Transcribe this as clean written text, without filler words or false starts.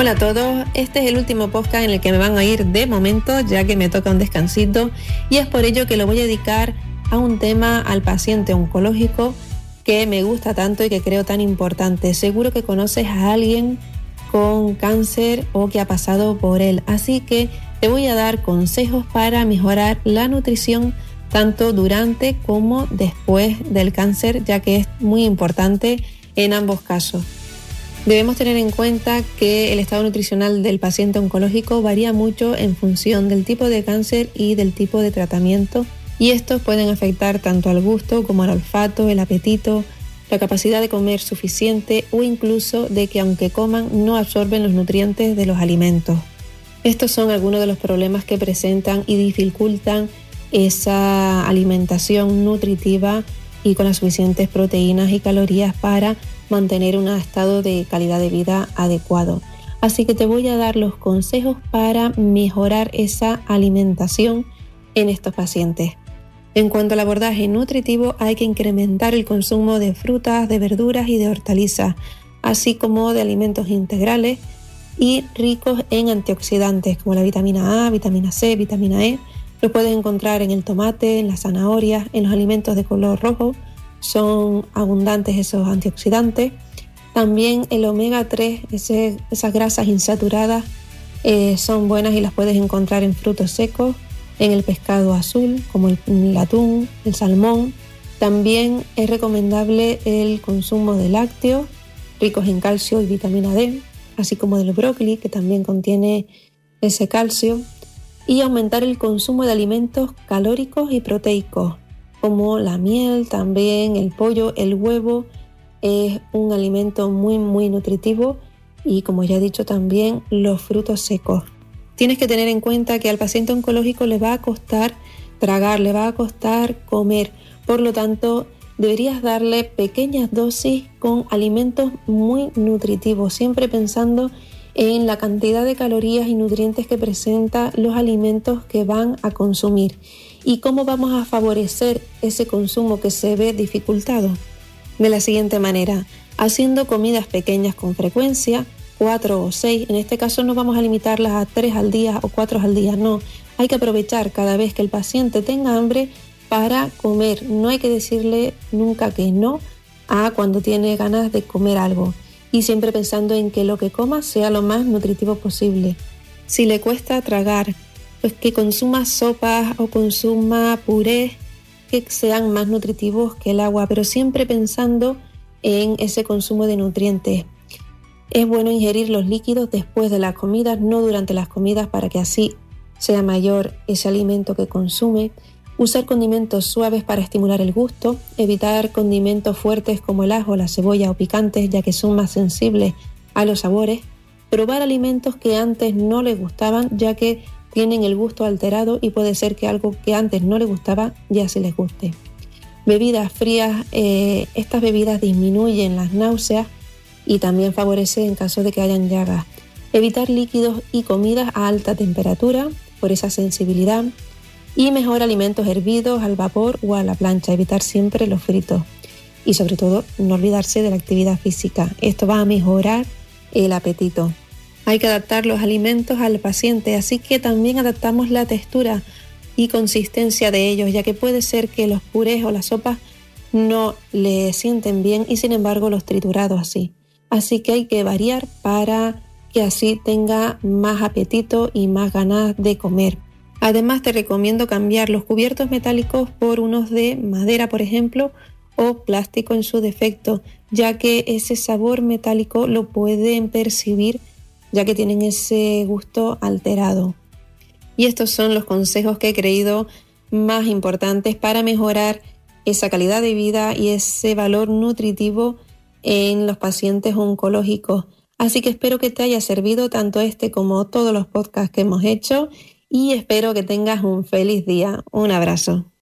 Hola a todos, este es el último podcast en el que me van a ir de momento, ya que me toca un descansito, y es por ello que lo voy a dedicar a un tema al paciente oncológico que me gusta tanto y que creo tan importante. Seguro que conoces a alguien con cáncer o que ha pasado por él, así que te voy a dar consejos para mejorar la nutrición tanto durante como después del cáncer, ya que es muy importante en ambos casos. Debemos tener en cuenta que el estado nutricional del paciente oncológico varía mucho en función del tipo de cáncer y del tipo de tratamiento, y estos pueden afectar tanto al gusto como al olfato, el apetito, la capacidad de comer suficiente o incluso de que aunque coman no absorben los nutrientes de los alimentos. Estos son algunos de los problemas que presentan y dificultan esa alimentación nutritiva y con las suficientes proteínas y calorías para mantener un estado de calidad de vida adecuado. Así que te voy a dar los consejos para mejorar esa alimentación en estos pacientes. En cuanto al abordaje nutritivo, hay que incrementar el consumo de frutas, de verduras y de hortalizas, así como de alimentos integrales y ricos en antioxidantes como la vitamina A, vitamina C, vitamina E. Lo puedes encontrar en el tomate, en las zanahorias, en los alimentos de color rojo. Son abundantes esos antioxidantes. También el omega 3, esas grasas insaturadas, son buenas y las puedes encontrar en frutos secos, en el pescado azul, como el atún, el salmón. También es recomendable el consumo de lácteos, ricos en calcio y vitamina D, así como del brócoli, que también contiene ese calcio. Y aumentar el consumo de alimentos calóricos y proteicos, como la miel, también el pollo, el huevo. Es un alimento muy nutritivo, y como ya he dicho también los frutos secos. Tienes que tener en cuenta que al paciente oncológico le va a costar tragar, le va a costar comer, por lo tanto deberías darle pequeñas dosis con alimentos muy nutritivos, siempre pensando en la cantidad de calorías y nutrientes que presenta los alimentos que van a consumir. ¿Y cómo vamos a favorecer ese consumo que se ve dificultado? De la siguiente manera: haciendo comidas pequeñas con frecuencia, 4 o 6, en este caso no vamos a limitarlas a 3 al día o 4 al día, no. Hay que aprovechar cada vez que el paciente tenga hambre para comer. No hay que decirle nunca que no a cuando tiene ganas de comer algo. Y siempre pensando en que lo que coma sea lo más nutritivo posible. Si le cuesta tragar, pues que consuma sopas o consuma purés que sean más nutritivos que el agua, pero siempre pensando en ese consumo de nutrientes. Es bueno ingerir los líquidos después de las comidas, no durante las comidas, para que así sea mayor ese alimento que consume. Usar condimentos suaves para estimular el gusto, evitar condimentos fuertes como el ajo, la cebolla o picantes, ya que son más sensibles a los sabores. Probar alimentos que antes no les gustaban, ya que tienen el gusto alterado y puede ser que algo que antes no les gustaba ya sí les guste. Bebidas frías, estas bebidas disminuyen las náuseas y también favorecen en caso de que hayan llagas. Evitar líquidos y comidas a alta temperatura por esa sensibilidad. Y mejor alimentos hervidos al vapor o a la plancha, evitar siempre los fritos. Y sobre todo, no olvidarse de la actividad física. Esto va a mejorar el apetito. Hay que adaptar los alimentos al paciente, así que también adaptamos la textura y consistencia de ellos, ya que puede ser que los purés o las sopas no le sienten bien y sin embargo los triturados así. Así que hay que variar para que así tenga más apetito y más ganas de comer. Además, te recomiendo cambiar los cubiertos metálicos por unos de madera, por ejemplo, o plástico en su defecto, ya que ese sabor metálico lo pueden percibir, ya que tienen ese gusto alterado. Y estos son los consejos que he creído más importantes para mejorar esa calidad de vida y ese valor nutritivo en los pacientes oncológicos. Así que espero que te haya servido tanto este como todos los podcasts que hemos hecho, y espero que tengas un feliz día. Un abrazo.